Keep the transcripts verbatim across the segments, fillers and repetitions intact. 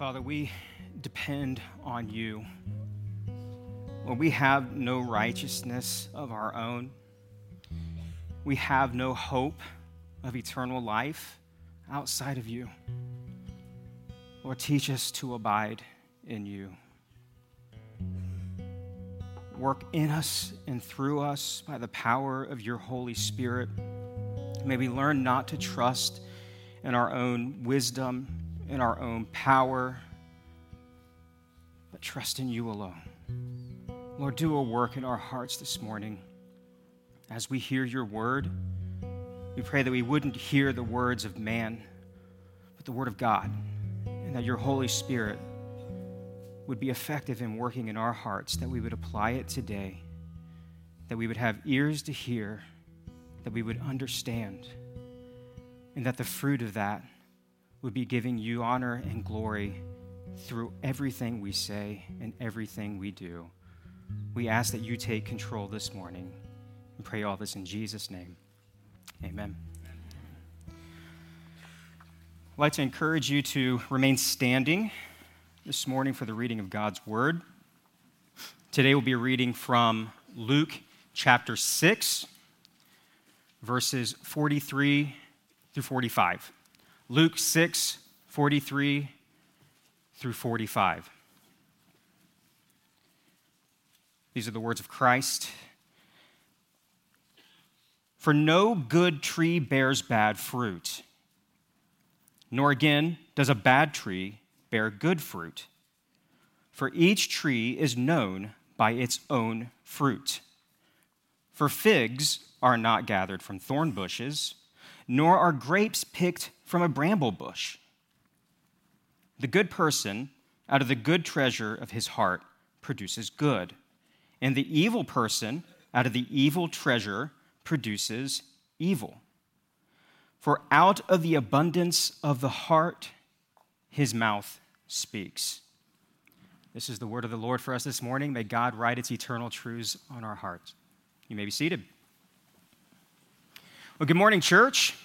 Father, we depend on you. Lord, we have no righteousness of our own. We have no hope of eternal life outside of you. Lord, teach us to abide in you. Work in us and through us by the power of your Holy Spirit. May we learn not to trust in our own wisdom, in our own power, but trust in you alone. Lord, do a work in our hearts this morning. As we hear your word, we pray that we wouldn't hear the words of man, but the word of God, and that your Holy Spirit would be effective in working in our hearts, that we would apply it today, that we would have ears to hear, that we would understand, and that the fruit of that would be giving you honor and glory through everything we say and everything we do. We ask that you take control this morning and pray all this in Jesus' name. Amen. I'd like to encourage you to remain standing this morning for the reading of God's word. Today we'll be reading from Luke chapter six, verses forty-three through forty-five. Luke six, forty-three through forty-five. These are the words of Christ. For no good tree bears bad fruit, nor again does a bad tree bear good fruit. For each tree is known by its own fruit. For figs are not gathered from thorn bushes, nor are grapes picked from a bramble bush. The good person, out of the good treasure of his heart, produces good, and the evil person, out of the evil treasure, produces evil. For out of the abundance of the heart, his mouth speaks. This is the word of the Lord for us this morning. May God write its eternal truths on our hearts. You may be seated. Well, good morning, church.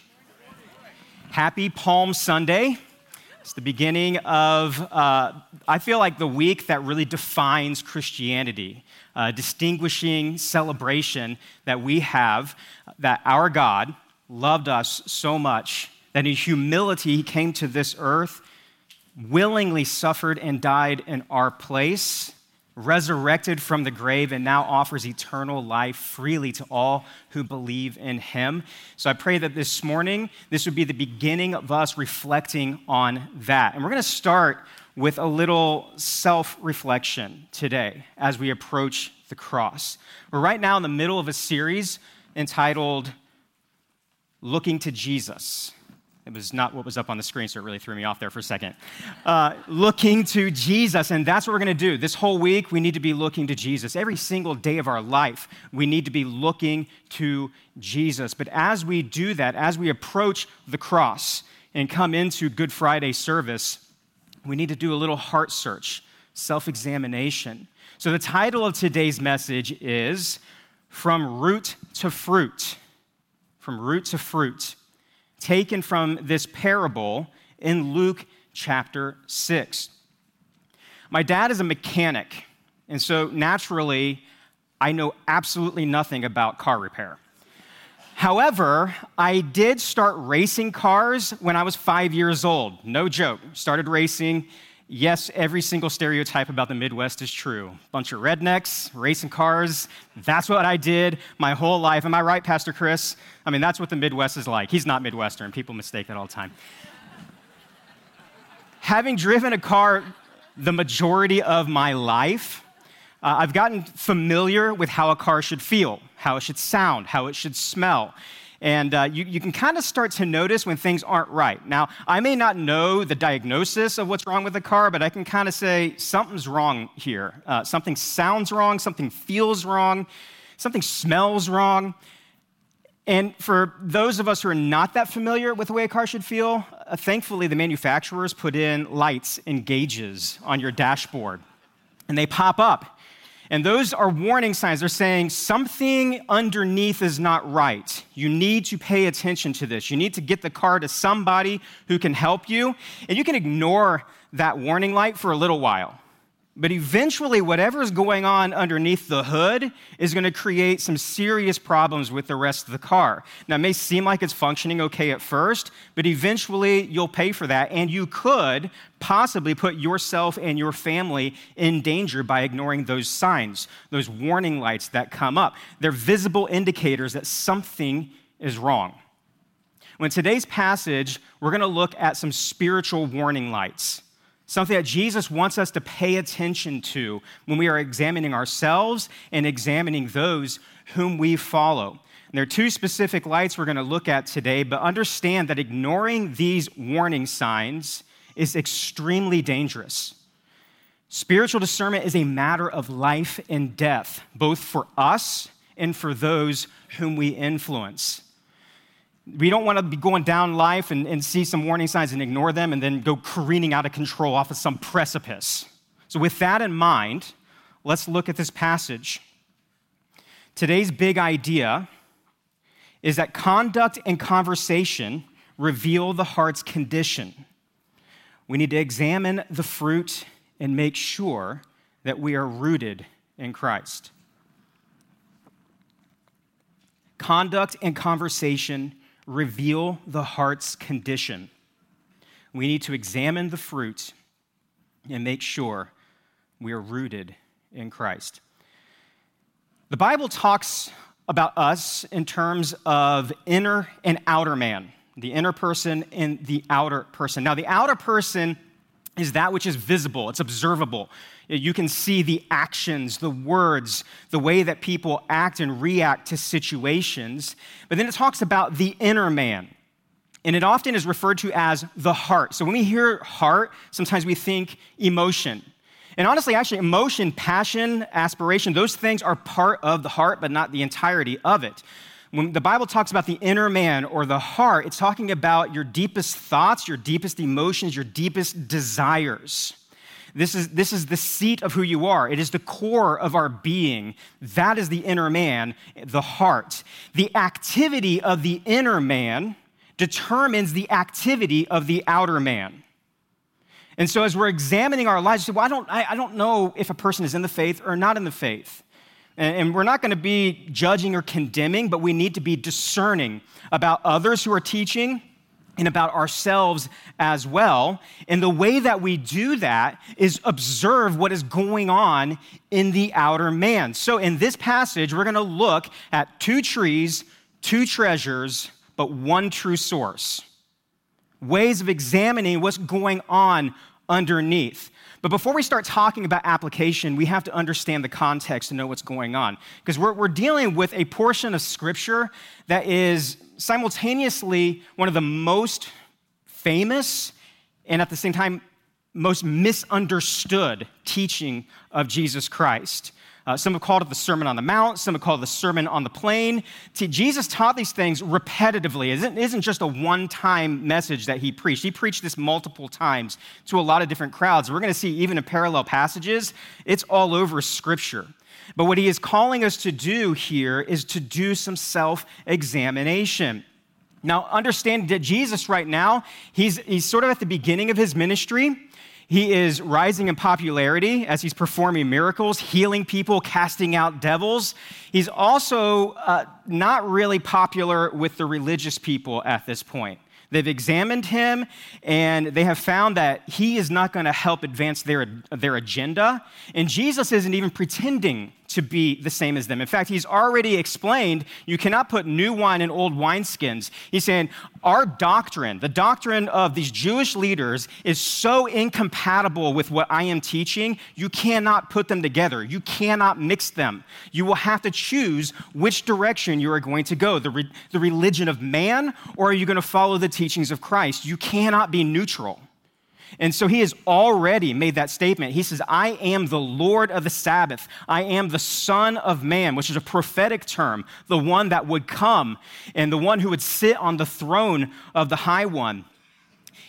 Happy Palm Sunday. It's the beginning of, uh, I feel like, the week that really defines Christianity, a distinguishing celebration that we have, that our God loved us so much that in humility he came to this earth, willingly suffered and died in our place, resurrected from the grave, and now offers eternal life freely to all who believe in him. So I pray that this morning, this would be the beginning of us reflecting on that. And we're going to start with a little self-reflection today as we approach the cross. We're right now in the middle of a series entitled Looking to Jesus. It was not what was up on the screen, so it really threw me off there for a second. Uh, looking to Jesus, and that's what we're going to do. This whole week, we need to be looking to Jesus. Every single day of our life, we need to be looking to Jesus. But as we do that, as we approach the cross and come into Good Friday service, we need to do a little heart search, self-examination. So the title of today's message is From Root to Fruit. From Root to Fruit. Taken from this parable in Luke chapter six. My dad is a mechanic, and so naturally, I know absolutely nothing about car repair. However, I did start racing cars when I was five years old. No joke. Started racing. Yes, every single stereotype about the Midwest is true. Bunch of rednecks, racing cars. That's what I did my whole life. Am I right, Pastor Chris? I mean, that's what the Midwest is like. He's not Midwestern. People mistake that all the time. Having driven a car the majority of my life, uh, I've gotten familiar with how a car should feel, how it should sound, how it should smell. And uh, you, you can kind of start to notice when things aren't right. Now, I may not know the diagnosis of what's wrong with the car, but I can kind of say something's wrong here. Uh, something sounds wrong, something feels wrong, something smells wrong. And for those of us who are not that familiar with the way a car should feel, uh, thankfully the manufacturers put in lights and gauges on your dashboard, and they pop up. And those are warning signs. They're saying something underneath is not right. You need to pay attention to this. You need to get the car to somebody who can help you. And you can ignore that warning light for a little while. But eventually, whatever is going on underneath the hood is going to create some serious problems with the rest of the car. Now, it may seem like it's functioning okay at first, but eventually you'll pay for that, and you could possibly put yourself and your family in danger by ignoring those signs, those warning lights that come up. They're visible indicators that something is wrong. Well, in today's passage, we're going to look at some spiritual warning lights. Something that Jesus wants us to pay attention to when we are examining ourselves and examining those whom we follow. And there are two specific lights we're going to look at today, but understand that ignoring these warning signs is extremely dangerous. Spiritual discernment is a matter of life and death, both for us and for those whom we influence. We don't want to be going down life and, and see some warning signs and ignore them and then go careening out of control off of some precipice. So with that in mind, let's look at this passage. Today's big idea is that conduct and conversation reveal the heart's condition. We need to examine the fruit and make sure that we are rooted in Christ. Conduct and conversation reveal the heart's condition. We need to examine the fruit and make sure we are rooted in Christ. The Bible talks about us in terms of inner and outer man, the inner person and the outer person. Now, the outer person is that which is visible, it's observable. You can see the actions, the words, the way that people act and react to situations. But then it talks about the inner man. And it often is referred to as the heart. So when we hear heart, sometimes we think emotion. And honestly, actually, emotion, passion, aspiration, those things are part of the heart, but not the entirety of it. When the Bible talks about the inner man or the heart, it's talking about your deepest thoughts, your deepest emotions, your deepest desires. This is, this is the seat of who you are. It is the core of our being. That is the inner man, the heart. The activity of the inner man determines the activity of the outer man. And so as we're examining our lives, we say, well, I don't, I, I don't know if a person is in the faith or not in the faith. And, and we're not going to be judging or condemning, but we need to be discerning about others who are teaching and about ourselves as well. And the way that we do that is observe what is going on in the outer man. So in this passage, we're going to look at two trees, two treasures, but one true source. Ways of examining what's going on underneath. But before we start talking about application, we have to understand the context to know what's going on. Because we're, we're dealing with a portion of Scripture that is simultaneously one of the most famous and at the same time most misunderstood teaching of Jesus Christ. Uh, some have called it the Sermon on the Mount. Some have called it the Sermon on the Plain. See, Jesus taught these things repetitively. It isn't, it isn't just a one-time message that he preached. He preached this multiple times to a lot of different crowds. We're going to see even in parallel passages, it's all over Scripture. But what he is calling us to do here is to do some self-examination. Now, understand that Jesus right now, he's, he's sort of at the beginning of his ministry. He is rising in popularity as he's performing miracles, healing people, casting out devils. He's also uh, not really popular with the religious people at this point. They've examined him, and they have found that he is not going to help advance their, their agenda. And Jesus isn't even pretending to be the same as them. In fact, he's already explained you cannot put new wine in old wineskins. He's saying our doctrine, the doctrine of these Jewish leaders, is so incompatible with what I am teaching, you cannot put them together. You cannot mix them. You will have to choose which direction you are going to go, the, re- the religion of man, or are you going to follow the teachings of Christ? You cannot be neutral. And so he has already made that statement. He says, I am the Lord of the Sabbath. I am the Son of Man, which is a prophetic term, the one that would come and the one who would sit on the throne of the High One.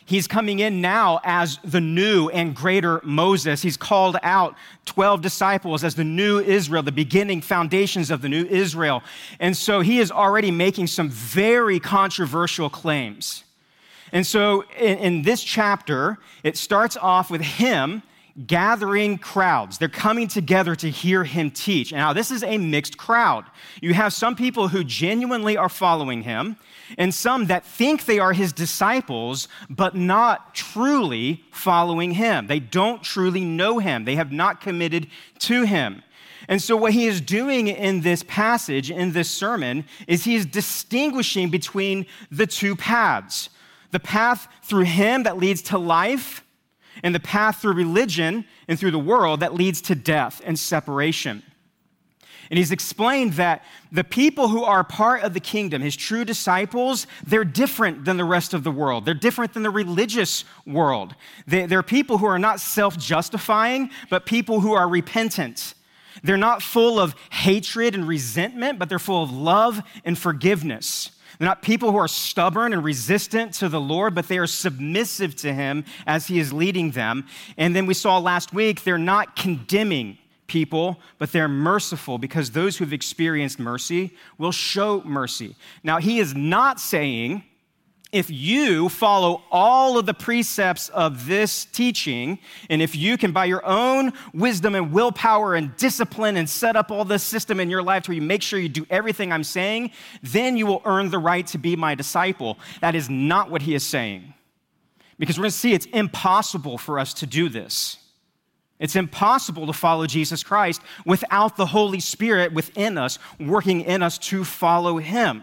He's coming in now as the new and greater Moses. He's called out twelve disciples as the new Israel, the beginning foundations of the new Israel. And so he is already making some very controversial claims. And so in, in this chapter, it starts off with him gathering crowds. They're coming together to hear him teach. Now, this is a mixed crowd. You have some people who genuinely are following him, and some that think they are his disciples, but not truly following him. They don't truly know him. They have not committed to him. And so what he is doing in this passage, in this sermon, is he is distinguishing between the two paths. The path through him that leads to life, and the path through religion and through the world that leads to death and separation. And he's explained that the people who are part of the kingdom, his true disciples, they're different than the rest of the world. They're different than the religious world. They, they're people who are not self-justifying, but people who are repentant. They're not full of hatred and resentment, but they're full of love and forgiveness. They're not people who are stubborn and resistant to the Lord, but they are submissive to him as he is leading them. And then we saw last week, they're not condemning people, but they're merciful, because those who've experienced mercy will show mercy. Now, he is not saying, if you follow all of the precepts of this teaching, and if you can, by your own wisdom and willpower and discipline, and set up all this system in your life where you make sure you do everything I'm saying, then you will earn the right to be my disciple. That is not what he is saying. Because we're going to see it's impossible for us to do this. It's impossible to follow Jesus Christ without the Holy Spirit within us, working in us to follow him.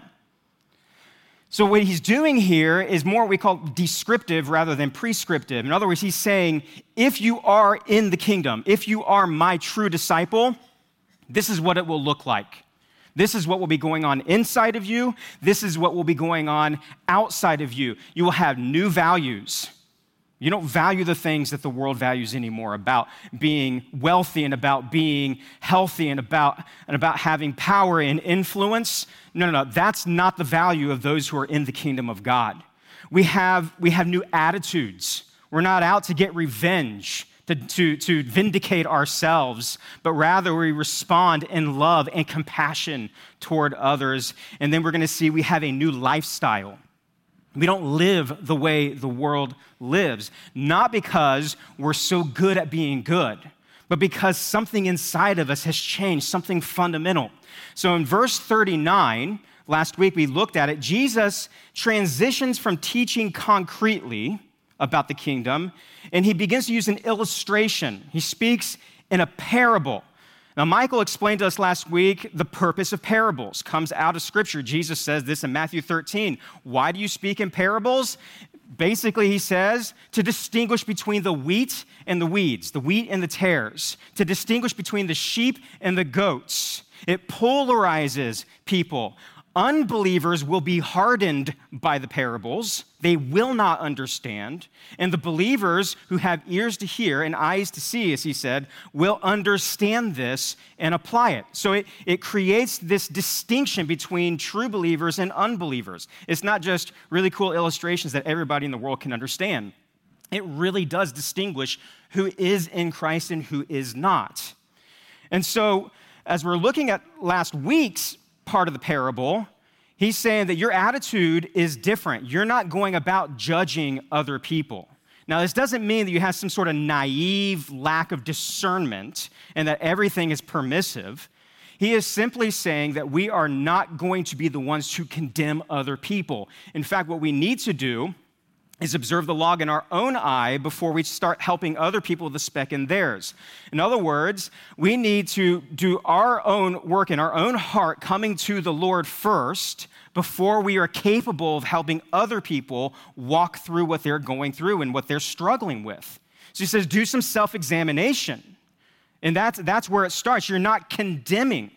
So what he's doing here is more what we call descriptive rather than prescriptive. In other words, he's saying, if you are in the kingdom, if you are my true disciple, this is what it will look like. This is what will be going on inside of you. This is what will be going on outside of you. You will have new values. You don't value the things that the world values anymore, about being wealthy and about being healthy and about, and about having power and influence. No, no, no. That's not the value of those who are in the kingdom of God. We have, we have new attitudes. We're not out to get revenge, to, to, to vindicate ourselves, but rather we respond in love and compassion toward others. And then we're going to see we have a new lifestyle. We don't live the way the world lives, not because we're so good at being good, but because something inside of us has changed, something fundamental. So in verse thirty-nine, last week we looked at it, Jesus transitions from teaching concretely about the kingdom, and he begins to use an illustration. He speaks in a parable. Now, Michael explained to us last week the purpose of parables. Comes out of Scripture. Jesus says this in Matthew thirteen. Why do you speak in parables? Basically, he says, to distinguish between the wheat and the weeds, the wheat and the tares, to distinguish between the sheep and the goats. It polarizes people. Unbelievers will be hardened by the parables. They will not understand. And the believers who have ears to hear and eyes to see, as he said, will understand this and apply it. So it, it creates this distinction between true believers and unbelievers. It's not just really cool illustrations that everybody in the world can understand. It really does distinguish who is in Christ and who is not. And so as we're looking at last week's part of the parable, he's saying that your attitude is different. You're not going about judging other people. Now, this doesn't mean that you have some sort of naive lack of discernment and that everything is permissive. He is simply saying that we are not going to be the ones to condemn other people. In fact, what we need to do is observe the log in our own eye before we start helping other people with the speck in theirs. In other words, we need to do our own work in our own heart, coming to the Lord first, before we are capable of helping other people walk through what they're going through and what they're struggling with. So he says, do some self-examination. And that's, that's where it starts. You're not condemning.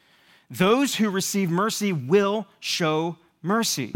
Those who receive mercy will show mercy.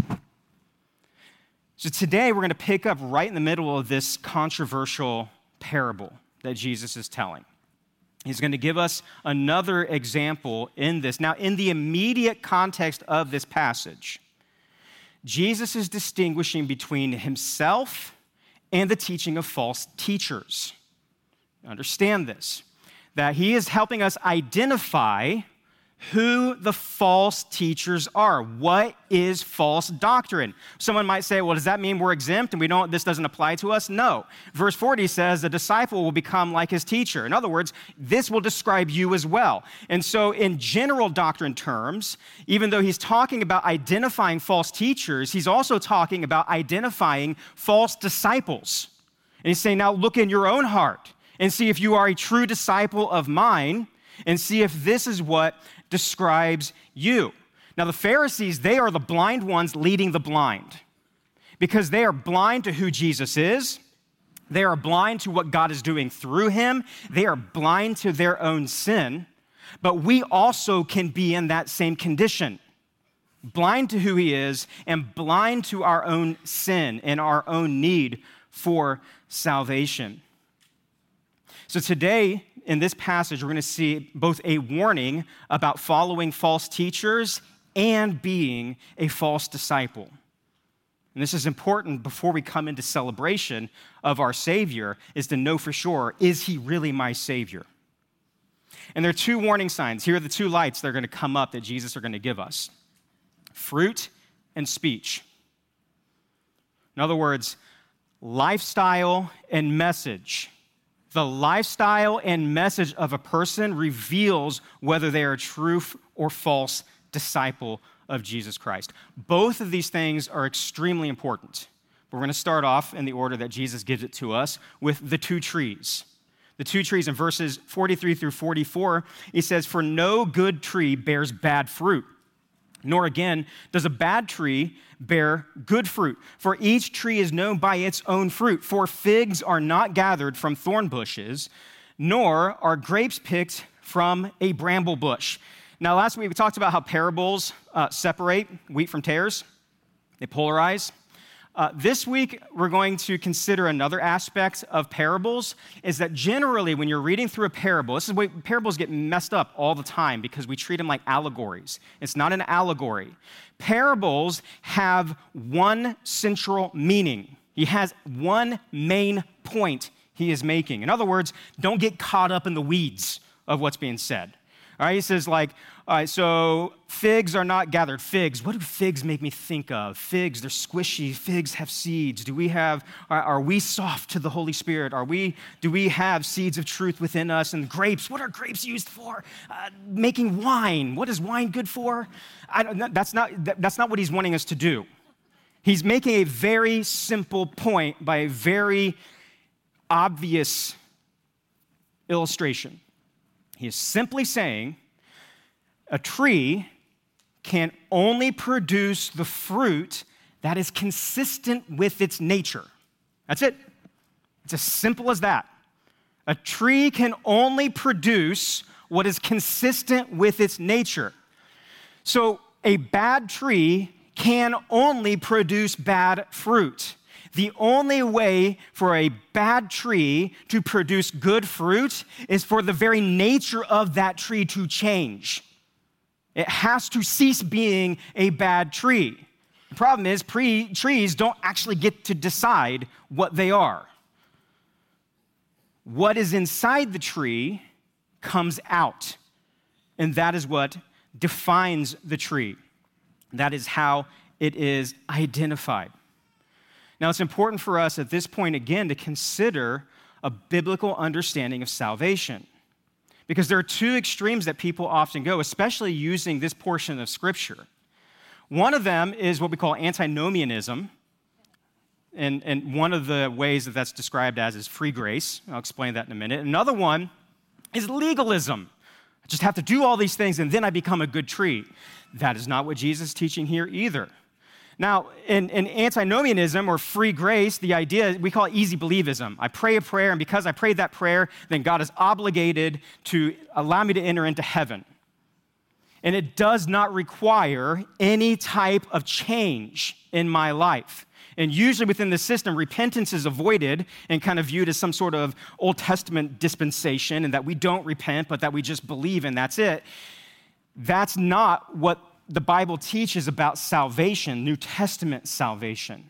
So today we're going to pick up right in the middle of this controversial parable that Jesus is telling. He's going to give us another example in this. Now, in the immediate context of this passage, Jesus is distinguishing between himself and the teaching of false teachers. Understand this, that he is helping us identify who the false teachers are. What is false doctrine? Someone might say, well, does that mean we're exempt and we don't, this doesn't apply to us? No. Verse forty says the disciple will become like his teacher. In other words, this will describe you as well. And so in general doctrine terms, even though he's talking about identifying false teachers, he's also talking about identifying false disciples. And he's saying, now look in your own heart and see if you are a true disciple of mine, and see if this is what describes you. Now, the Pharisees, they are the blind ones leading the blind because they are blind to who Jesus is. They are blind to what God is doing through him. They are blind to their own sin. But we also can be in that same condition, blind to who he is and blind to our own sin and our own need for salvation. So today, in this passage, we're going to see both a warning about following false teachers and being a false disciple. And this is important before we come into celebration of our Savior, is to know for sure, is he really my Savior? And there are two warning signs. Here are the two lights that are going to come up that Jesus are going to give us: fruit and speech. In other words, lifestyle and message. The lifestyle and message of a person reveals whether they are a true or false disciple of Jesus Christ. Both of these things are extremely important. We're going to start off in the order that Jesus gives it to us with the two trees. The two trees in verses forty-three through forty-four, he says, "For no good tree bears bad fruit, nor again does a bad tree bear good fruit. For each tree is known by its own fruit. For figs are not gathered from thorn bushes, nor are grapes picked from a bramble bush." Now, last week we talked about how parables uh, separate wheat from tares. They polarize. Uh, this week, we're going to consider another aspect of parables, is that generally when you're reading through a parable, this is why parables get messed up all the time because we treat them like allegories. It's not an allegory. Parables have one central meaning. He has one main point he is making. In other words, don't get caught up in the weeds of what's being said. All right, he says like, all right, so figs are not gathered. Figs, what do figs make me think of? Figs, they're squishy. Figs have seeds. Do we have, are, are we soft to the Holy Spirit? Are we, do we have seeds of truth within us? And grapes, what are grapes used for? Uh, making wine. What is wine good for? I don't, that's not, that, that's not what he's wanting us to do. He's making a very simple point by a very obvious illustration. He is simply saying a tree can only produce the fruit that is consistent with its nature. That's it. It's as simple as that. A tree can only produce what is consistent with its nature. So a bad tree can only produce bad fruit. The only way for a bad tree to produce good fruit is for the very nature of that tree to change. It has to cease being a bad tree. The problem is pre- trees don't actually get to decide what they are. What is inside the tree comes out, and that is what defines the tree. That is how it is identified. Now, it's important for us at this point, again, to consider a biblical understanding of salvation. Because there are two extremes that people often go, especially using this portion of Scripture. One of them is what we call antinomianism, and, and one of the ways that that's described as is free grace. I'll explain that in a minute. Another one is legalism. I just have to do all these things, and then I become a good tree. That is not what Jesus is teaching here either. Now, in, in antinomianism or free grace, the idea, we call it easy believism. I pray a prayer, and because I prayed that prayer, then God is obligated to allow me to enter into heaven. And it does not require any type of change in my life. And usually within the system, repentance is avoided and kind of viewed as some sort of Old Testament dispensation, and that we don't repent, but that we just believe and that's it. That's not what the Bible teaches about salvation, New Testament salvation.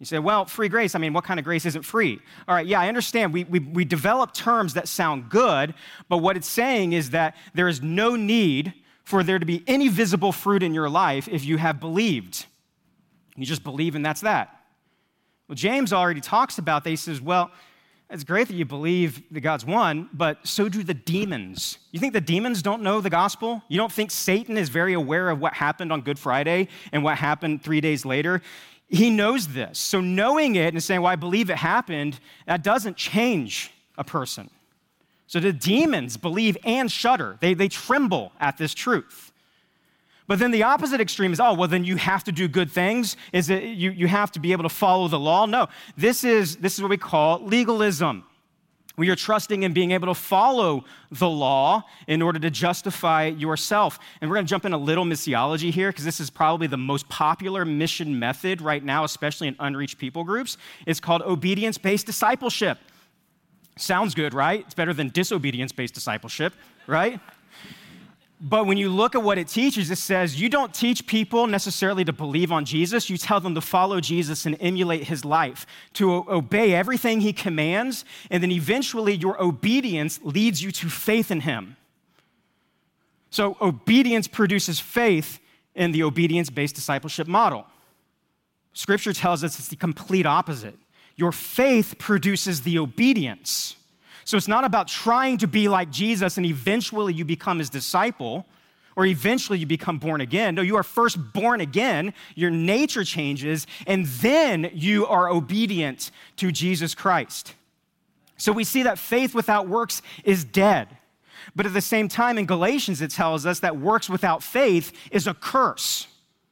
You say, well, free grace, I mean, what kind of grace isn't free? All right, yeah, I understand. We, we, we develop terms that sound good, but what it's saying is that there is no need for there to be any visible fruit in your life if you have believed. You just believe and that's that. Well, James already talks about that. He says, well, it's great that you believe that God's one, but so do the demons. You think the demons don't know the gospel? You don't think Satan is very aware of what happened on Good Friday and what happened three days later? He knows this. So knowing it and saying, well, I believe it happened, that doesn't change a person. So the demons believe and shudder. They, they tremble at this truth. But then the opposite extreme is, oh, well, then you have to do good things. Is it you, you have to be able to follow the law? No, this is, this is what we call legalism. We are trusting in being able to follow the law in order to justify yourself. And we're going to jump in a little missiology here because this is probably the most popular mission method right now, especially in unreached people groups. It's called obedience-based discipleship. Sounds good, right? It's better than disobedience-based discipleship, right? But when you look at what it teaches, it says you don't teach people necessarily to believe on Jesus. You tell them to follow Jesus and emulate his life, to o- obey everything he commands, and then eventually your obedience leads you to faith in him. So obedience produces faith in the obedience-based discipleship model. Scripture tells us it's the complete opposite. Your faith produces the obedience. So it's not about trying to be like Jesus and eventually you become his disciple or eventually you become born again. No, you are first born again, your nature changes, and then you are obedient to Jesus Christ. So we see that faith without works is dead. But at the same time, in Galatians, it tells us that works without faith is a curse.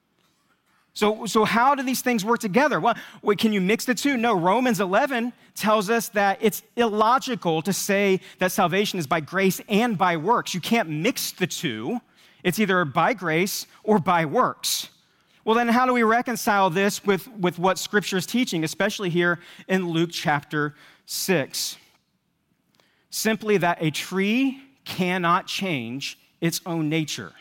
So, so how do these things work together? Well, wait, can you mix the two? No, Romans eleven tells us that it's illogical to say that salvation is by grace and by works. You can't mix the two. It's either by grace or by works. Well, then how do we reconcile this with, with what Scripture is teaching, especially here in Luke chapter six? Simply that a tree cannot change its own nature.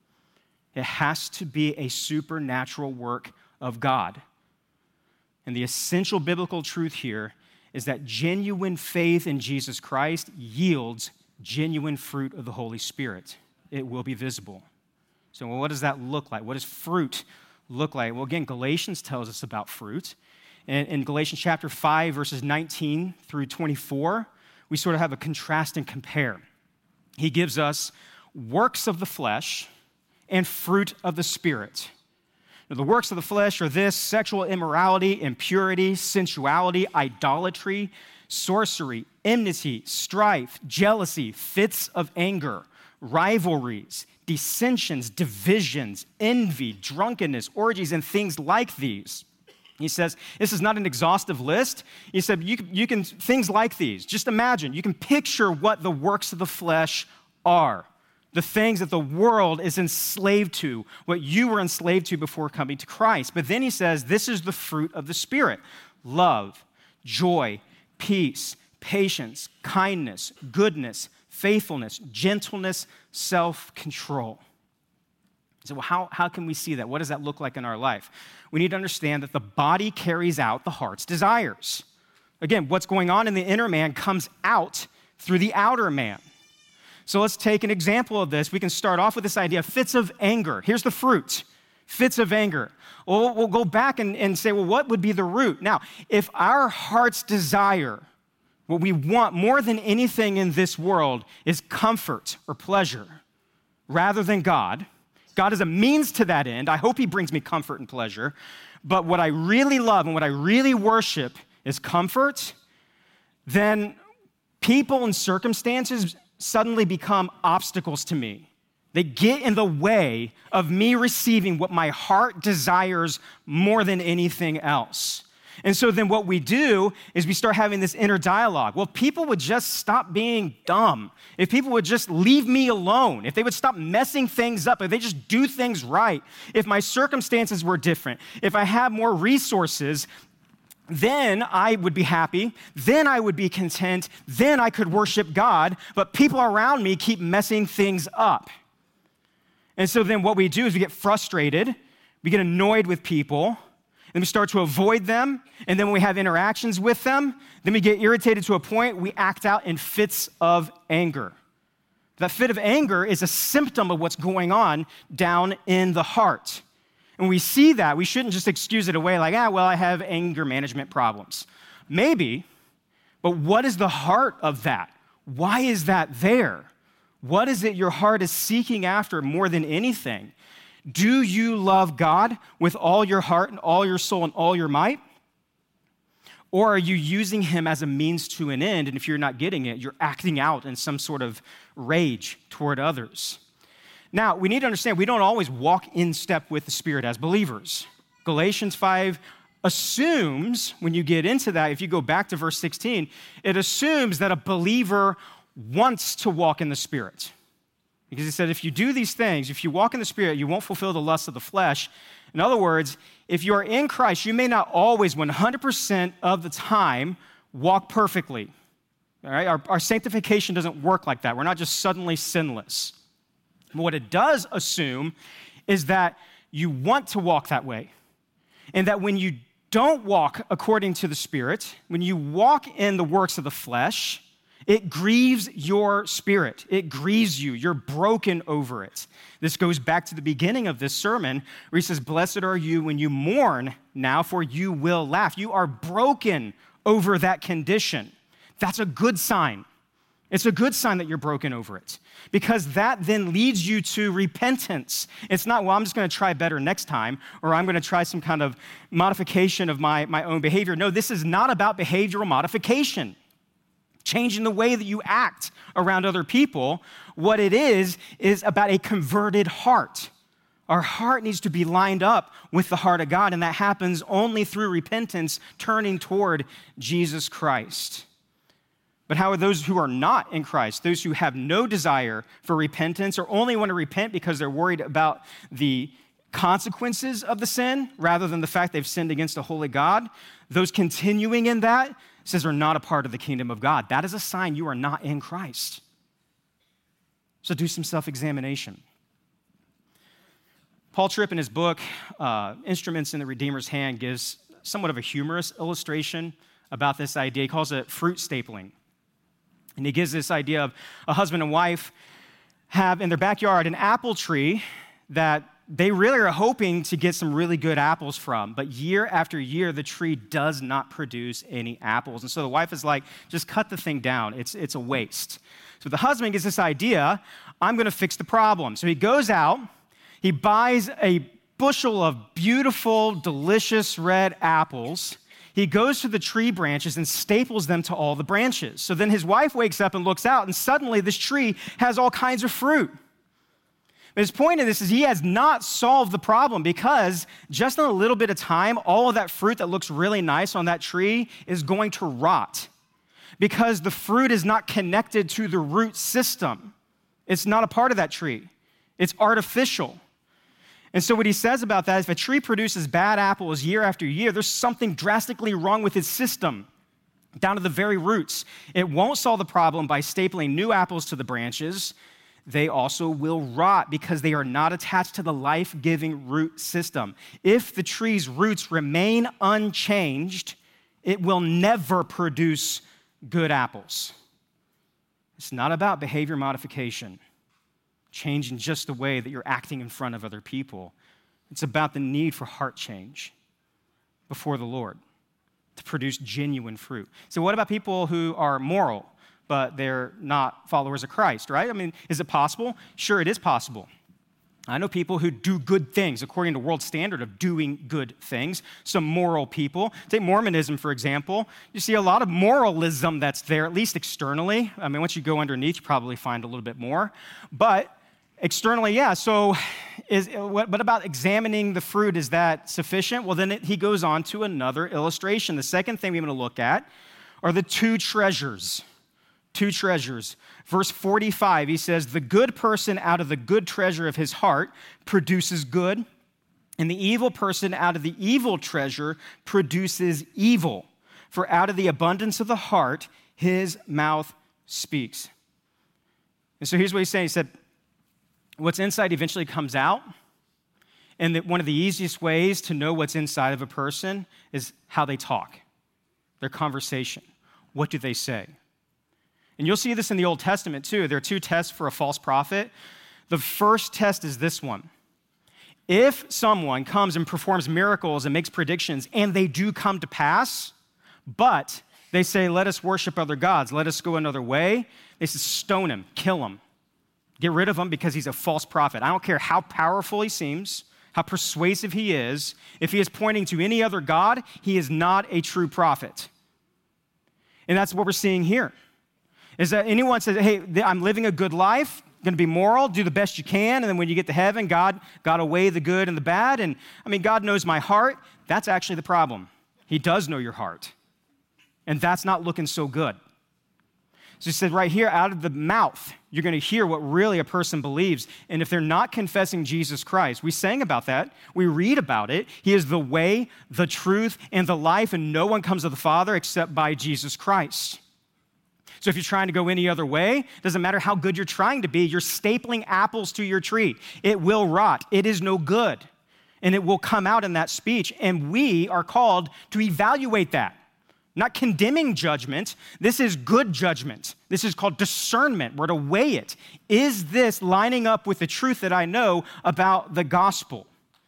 It has to be a supernatural work of God. And the essential biblical truth here is that genuine faith in Jesus Christ yields genuine fruit of the Holy Spirit. It will be visible. So well, what does that look like? What does fruit look like? Well, again, Galatians tells us about fruit. And in Galatians chapter five, verses nineteen through twenty-four, we sort of have a contrast and compare. He gives us works of the flesh and fruit of the Spirit. Now, the works of the flesh are this: sexual immorality, impurity, sensuality, idolatry, sorcery, enmity, strife, jealousy, fits of anger, rivalries, dissensions, divisions, envy, drunkenness, orgies, and things like these. He says, this is not an exhaustive list. He said, you can, you can things like these. Just imagine, you can picture what the works of the flesh are. The things that the world is enslaved to, what you were enslaved to before coming to Christ. But then he says, this is the fruit of the Spirit: love, joy, peace, patience, kindness, goodness, faithfulness, gentleness, self-control. So well, how, how can we see that? What does that look like in our life? We need to understand that the body carries out the heart's desires. Again, what's going on in the inner man comes out through the outer man. So let's take an example of this. We can start off with this idea of fits of anger. Here's the fruit, fits of anger. Well, we'll go back and, and say, well, what would be the root? Now, if our heart's desire, what we want more than anything in this world is comfort or pleasure rather than God, God is a means to that end. I hope he brings me comfort and pleasure. But what I really love and what I really worship is comfort, then people and circumstances suddenly become obstacles to me. They get in the way of me receiving what my heart desires more than anything else. And so then what we do is we start having this inner dialogue. Well, if people would just stop being dumb, if people would just leave me alone, if they would stop messing things up, if they just do things right, if my circumstances were different, if I had more resources, then I would be happy, then I would be content, then I could worship God, but people around me keep messing things up. And so then what we do is we get frustrated, we get annoyed with people, then we start to avoid them, and then when we have interactions with them, then we get irritated to a point we act out in fits of anger. That fit of anger is a symptom of what's going on down in the heart. And when we see that, we shouldn't just excuse it away like, ah, well, I have anger management problems. Maybe, but what is the heart of that? Why is that there? What is it your heart is seeking after more than anything? Do you love God with all your heart and all your soul and all your might? Or are you using him as a means to an end, and if you're not getting it, you're acting out in some sort of rage toward others? Now, we need to understand we don't always walk in step with the Spirit as believers. Galatians five assumes, when you get into that, if you go back to verse sixteen, it assumes that a believer wants to walk in the Spirit. Because he said, if you do these things, if you walk in the Spirit, you won't fulfill the lusts of the flesh. In other words, if you are in Christ, you may not always, one hundred percent of the time, walk perfectly. All right? Our, our sanctification doesn't work like that. We're not just suddenly sinless. But what it does assume is that you want to walk that way. And that when you don't walk according to the Spirit, when you walk in the works of the flesh, it grieves your spirit. It grieves you. You're broken over it. This goes back to the beginning of this sermon where he says, blessed are you when you mourn now, for you will laugh. You are broken over that condition. That's a good sign. It's a good sign that you're broken over it because that then leads you to repentance. It's not, well, I'm just going to try better next time, or I'm going to try some kind of modification of my, my own behavior. No, this is not about behavioral modification. Changing the way that you act around other people. What it is, is about a converted heart. Our heart needs to be lined up with the heart of God, and that happens only through repentance, turning toward Jesus Christ. But how are those who are not in Christ, those who have no desire for repentance or only want to repent because they're worried about the consequences of the sin rather than the fact they've sinned against a holy God, those continuing in that says are not a part of the kingdom of God. That is a sign you are not in Christ. So do some self-examination. Paul Tripp in his book, uh, Instruments in the Redeemer's Hand, gives somewhat of a humorous illustration about this idea. He calls it fruit stapling. And he gives this idea of a husband and wife have in their backyard an apple tree that they really are hoping to get some really good apples from, but year after year, the tree does not produce any apples. And so the wife is like, just cut the thing down. It's, it's a waste. So the husband gets this idea, I'm going to fix the problem. So he goes out, he buys a bushel of beautiful, delicious red apples. He goes to the tree branches and staples them to all the branches. So then his wife wakes up and looks out, and suddenly this tree has all kinds of fruit. But his point in this is he has not solved the problem because just in a little bit of time, all of that fruit that looks really nice on that tree is going to rot because the fruit is not connected to the root system. It's not a part of that tree. It's artificial. And so what he says about that is if a tree produces bad apples year after year, there's something drastically wrong with its system down to the very roots. It won't solve the problem by stapling new apples to the branches. They also will rot because they are not attached to the life-giving root system. If the tree's roots remain unchanged, it will never produce good apples. It's not about behavior modification, changing just the way that you're acting in front of other people. It's about the need for heart change before the Lord to produce genuine fruit. So what about people who are moral, but they're not followers of Christ, right? I mean, is it possible? Sure, it is possible. I know people who do good things according to world standard of doing good things, some moral people. Take Mormonism, for example. You see a lot of moralism that's there, at least externally. I mean, once you go underneath, you probably find a little bit more. But externally, yeah. So is, what, what about examining the fruit? Is that sufficient? Well, then it, he goes on to another illustration. The second thing we're going to look at are the two treasures. Two treasures. Verse forty-five, he says, the good person out of the good treasure of his heart produces good, and the evil person out of the evil treasure produces evil. For out of the abundance of the heart, his mouth speaks. And so here's what he's saying. He said, what's inside eventually comes out. And that one of the easiest ways to know what's inside of a person is how they talk, their conversation. What do they say? And you'll see this in the Old Testament too. There are two tests for a false prophet. The first test is this one. If someone comes and performs miracles and makes predictions and they do come to pass, but they say, let us worship other gods, let us go another way, they say, stone him, kill him, get rid of him because he's a false prophet. I don't care how powerful he seems, how persuasive he is. If he is pointing to any other god, he is not a true prophet. And that's what we're seeing here. Is that anyone says, hey, I'm living a good life, going to be moral, do the best you can, and then when you get to heaven, God got to weigh the good and the bad, and I mean, God knows my heart. That's actually the problem. He does know your heart, and that's not looking so good. So he said right here, out of the mouth, you're going to hear what really a person believes, and if they're not confessing Jesus Christ, we sang about that, we read about it, he is the way, the truth, and the life, and no one comes to the Father except by Jesus Christ. So if you're trying to go any other way, doesn't matter how good you're trying to be, you're stapling apples to your tree. It will rot. It is no good. And it will come out in that speech. And we are called to evaluate that. Not condemning judgment. This is good judgment. This is called discernment. We're to weigh it. Is this lining up with the truth that I know about the gospel?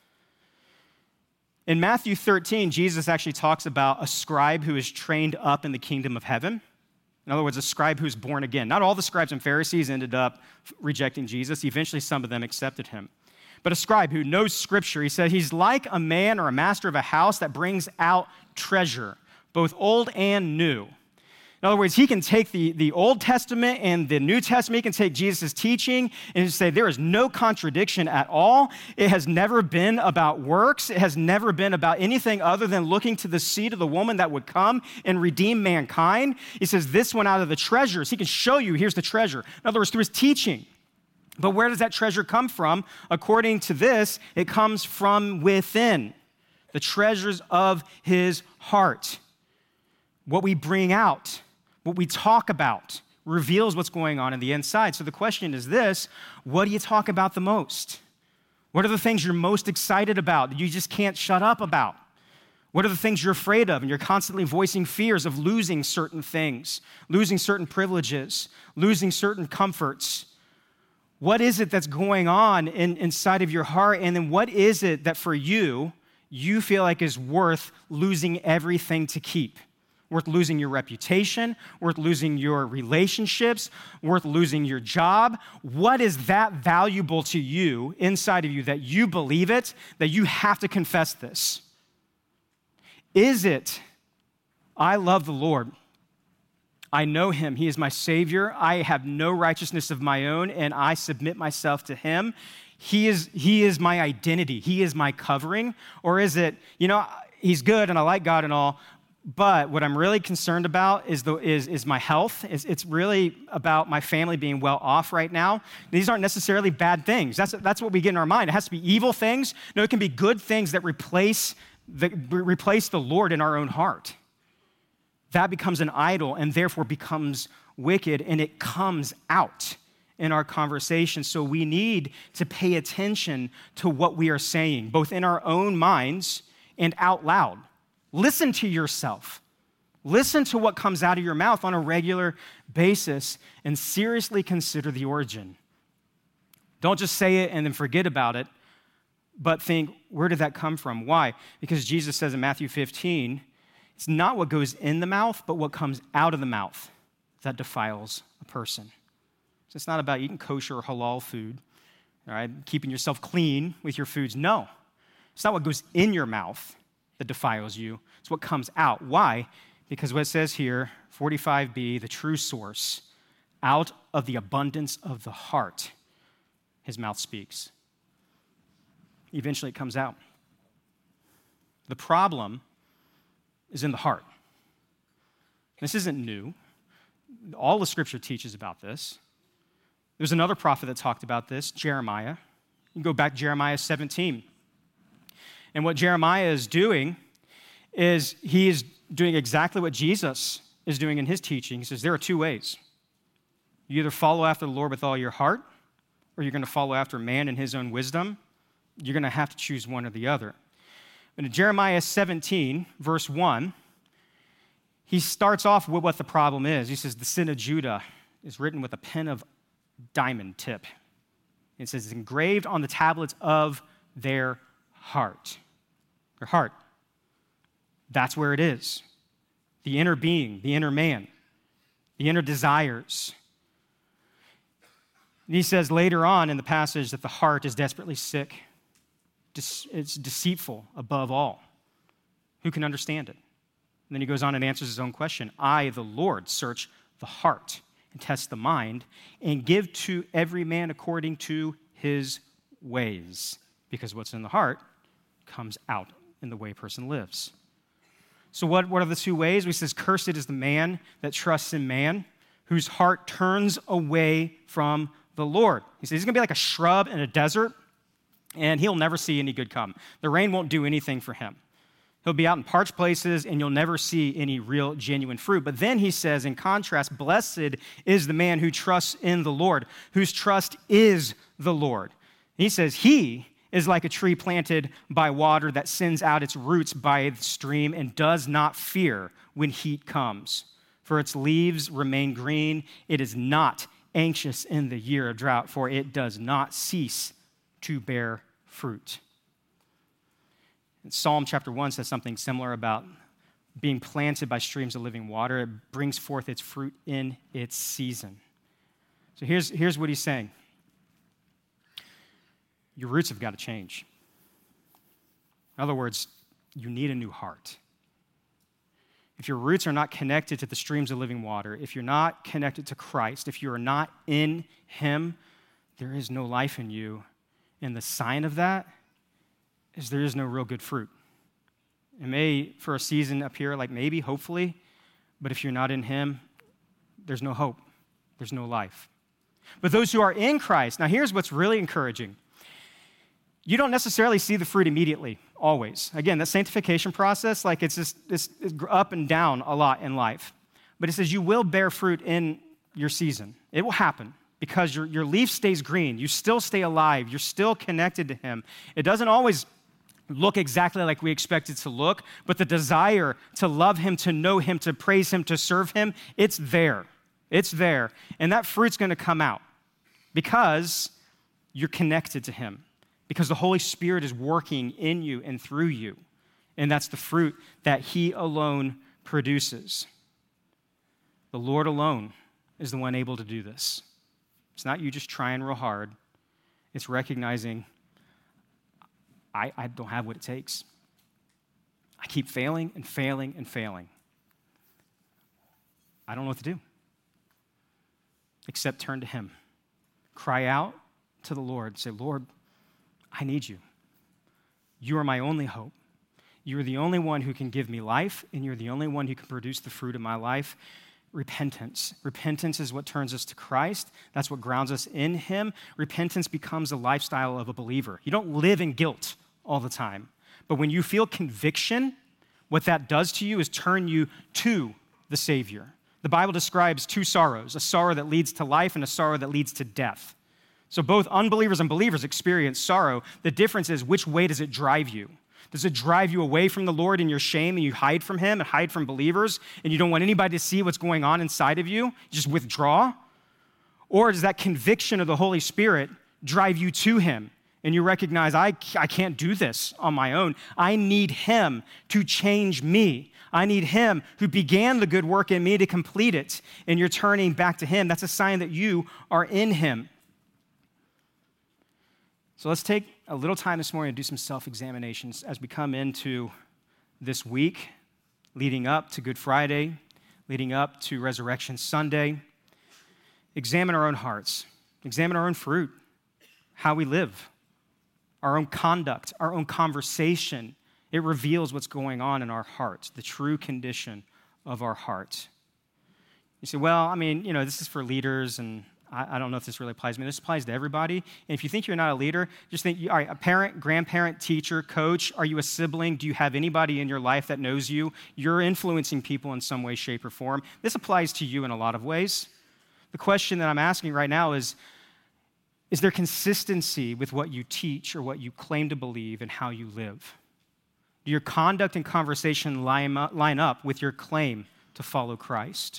In Matthew thirteen, Jesus actually talks about a scribe who is trained up in the kingdom of heaven. In other words, a scribe who's born again. Not all the scribes and Pharisees ended up rejecting Jesus. Eventually, some of them accepted him. But a scribe who knows Scripture, he said, he's like a man or a master of a house that brings out treasure, both old and new. In other words, he can take the, the Old Testament and the New Testament, he can take Jesus' teaching and say there is no contradiction at all. It has never been about works. It has never been about anything other than looking to the seed of the woman that would come and redeem mankind. He says this one out of the treasures. He can show you, here's the treasure. In other words, through his teaching. But where does that treasure come from? According to this, it comes from within, the treasures of his heart. What we bring out, what we talk about, reveals what's going on in the inside. So the question is this: what do you talk about the most? What are the things you're most excited about that you just can't shut up about? What are the things you're afraid of and you're constantly voicing fears of losing certain things, losing certain privileges, losing certain comforts? What is it that's going on in, inside of your heart? And then what is it that for you, you feel like is worth losing everything to keep? Worth losing your reputation, worth losing your relationships, worth losing your job. What is that valuable to you inside of you that you believe it, that you have to confess this? Is it, I love the Lord. I know him. He is my Savior. I have no righteousness of my own, and I submit myself to him. He is, he is my identity. He is my covering. Or is it, you know, he's good and I like God and all, but what I'm really concerned about is the, is, is my health. It's, it's really about my family being well off right now. These aren't necessarily bad things. That's, that's what we get in our mind. It has to be evil things. No, it can be good things that replace the, replace the Lord in our own heart. That becomes an idol and therefore becomes wicked, and it comes out in our conversation. So we need to pay attention to what we are saying, both in our own minds and out loud. Listen to yourself. Listen to what comes out of your mouth on a regular basis and seriously consider the origin. Don't just say it and then forget about it, but think, where did that come from? Why? Because Jesus says in Matthew fifteen, it's not what goes in the mouth, but what comes out of the mouth that defiles a person. So it's not about eating kosher or halal food, all right, keeping yourself clean with your foods. No, it's not what goes in your mouth that defiles you. It's what comes out. Why? Because what it says here, forty-five b, the true source, out of the abundance of the heart, his mouth speaks. Eventually it comes out. The problem is in the heart. This isn't new. All the scripture teaches about this. There's another prophet that talked about this, Jeremiah. You can go back to Jeremiah seventeen. And what Jeremiah is doing is he is doing exactly what Jesus is doing in his teaching. He says there are two ways. You either follow after the Lord with all your heart, or you're going to follow after man and his own wisdom. You're going to have to choose one or the other. And in Jeremiah seventeen, verse one, he starts off with what the problem is. He says, the sin of Judah is written with a pen of diamond tip. It says, it's engraved on the tablets of their heart. Their heart. That's where it is. The inner being, the inner man, the inner desires. And he says later on in the passage that the heart is desperately sick. It's deceitful above all. Who can understand it? And then he goes on and answers his own question. I, the Lord, search the heart and test the mind and give to every man according to his ways. Because what's in the heart comes out in the way a person lives. So what, what are the two ways? He says, cursed is the man that trusts in man, whose heart turns away from the Lord. He says he's going to be like a shrub in a desert, and he'll never see any good come. The rain won't do anything for him. He'll be out in parched places, and you'll never see any real, genuine fruit. But then he says, in contrast, blessed is the man who trusts in the Lord, whose trust is the Lord. He says he is like a tree planted by water that sends out its roots by the stream and does not fear when heat comes. For its leaves remain green. It is not anxious in the year of drought, for it does not cease to bear fruit. And Psalm chapter one says something similar about being planted by streams of living water. It brings forth its fruit in its season. So here's, here's what he's saying. Your roots have got to change. In other words, you need a new heart. If your roots are not connected to the streams of living water, if you're not connected to Christ, if you are not in him, there is no life in you. And the sign of that is there is no real good fruit. It may, for a season, appear like maybe, hopefully, but if you're not in him, there's no hope. There's no life. But those who are in Christ, now here's what's really encouraging. You don't necessarily see the fruit immediately, always. Again, that sanctification process, like it's just it's, it's up and down a lot in life. But it says you will bear fruit in your season. It will happen because your, your leaf stays green. You still stay alive. You're still connected to him. It doesn't always look exactly like we expect it to look, but the desire to love him, to know him, to praise him, to serve him, it's there. It's there. And that fruit's going to come out because you're connected to him. Because the Holy Spirit is working in you and through you. And that's the fruit that he alone produces. The Lord alone is the one able to do this. It's not you just trying real hard. It's recognizing, I, I don't have what it takes. I keep failing and failing and failing. I don't know what to do. Except turn to him. Cry out to the Lord. Say, Lord, I need you. You are my only hope. You are the only one who can give me life, and you're the only one who can produce the fruit of my life. Repentance. Repentance is what turns us to Christ. That's what grounds us in him. Repentance becomes a lifestyle of a believer. You don't live in guilt all the time. But when you feel conviction, what that does to you is turn you to the Savior. The Bible describes two sorrows, a sorrow that leads to life and a sorrow that leads to death. So both unbelievers and believers experience sorrow. The difference is which way does it drive you? Does it drive you away from the Lord in your shame and you hide from him and hide from believers and you don't want anybody to see what's going on inside of you? You just withdraw? Or does that conviction of the Holy Spirit drive you to him and you recognize, I, I can't do this on my own. I need him to change me. I need him who began the good work in me to complete it. And you're turning back to him. That's a sign that you are in him. So let's take a little time this morning to do some self-examinations as we come into this week, leading up to Good Friday, leading up to Resurrection Sunday. Examine our own hearts. Examine our own fruit, how we live, our own conduct, our own conversation. It reveals what's going on in our hearts, the true condition of our heart. You say, well, I mean, you know, this is for leaders and I don't know if this really applies to me. This applies to everybody. And if you think you're not a leader, just think, all right, a parent, grandparent, teacher, coach, are you a sibling? Do you have anybody in your life that knows you? You're influencing people in some way, shape, or form. This applies to you in a lot of ways. The question that I'm asking right now is, Is there consistency with what you teach or what you claim to believe and how you live? Do your conduct and conversation line up, line up with your claim to follow Christ?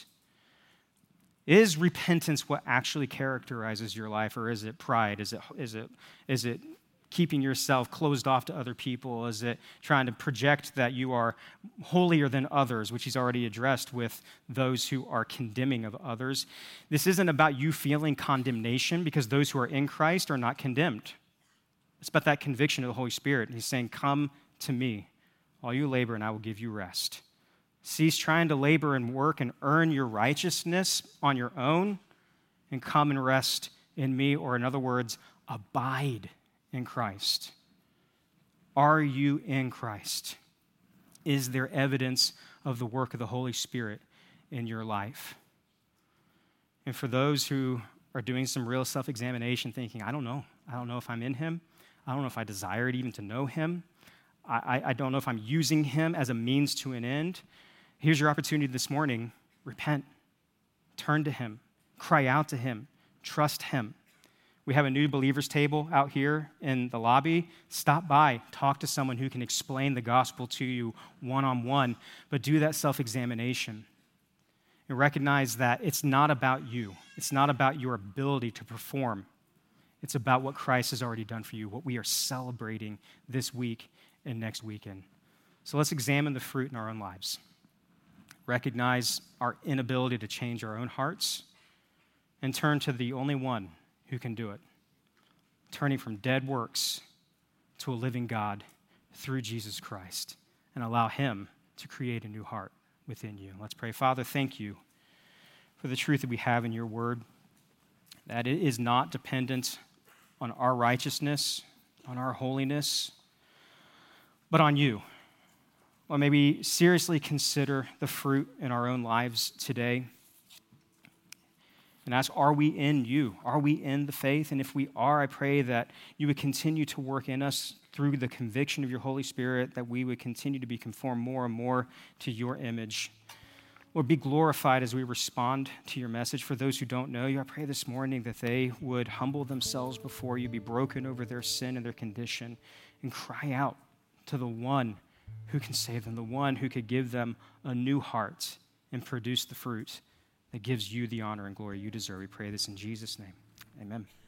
Is repentance what actually characterizes your life, or is it pride? Is it, is it, is it keeping yourself closed off to other people? Is it trying to project that you are holier than others, which he's already addressed with those who are condemning of others? This isn't about you feeling condemnation, because those who are in Christ are not condemned. It's about that conviction of the Holy Spirit. He's saying, come to me, all you labor, and I will give you rest. Cease trying to labor and work and earn your righteousness on your own, and come and rest in me, or in other words, abide in Christ. Are you in Christ? Is there evidence of the work of the Holy Spirit in your life? And for those who are doing some real self-examination, thinking, I don't know. I don't know if I'm in him. I don't know if I desire even to know him. I, I don't know if I'm using him as a means to an end. Here's your opportunity this morning. Repent. Turn to him. Cry out to him. Trust him. We have a new believers table out here in the lobby. Stop by. Talk to someone who can explain the gospel to you one-on-one, but do that self-examination. And recognize that it's not about you. It's not about your ability to perform. It's about what Christ has already done for you, what we are celebrating this week and next weekend. So let's examine the fruit in our own lives. Recognize our inability to change our own hearts, and turn to the only one who can do it, turning from dead works to a living God through Jesus Christ, and allow him to create a new heart within you. Let's pray. Father, thank you for the truth that we have in your word, that it is not dependent on our righteousness, on our holiness, but on you. Or maybe seriously consider the fruit in our own lives today and ask, are we in you? Are we in the faith? And if we are, I pray that you would continue to work in us through the conviction of your Holy Spirit, that we would continue to be conformed more and more to your image. Lord, be glorified as we respond to your message. For those who don't know you, I pray this morning that they would humble themselves before you, be broken over their sin and their condition, and cry out to the one who can save them, the one who could give them a new heart and produce the fruit that gives you the honor and glory you deserve. We pray this in Jesus' name. Amen.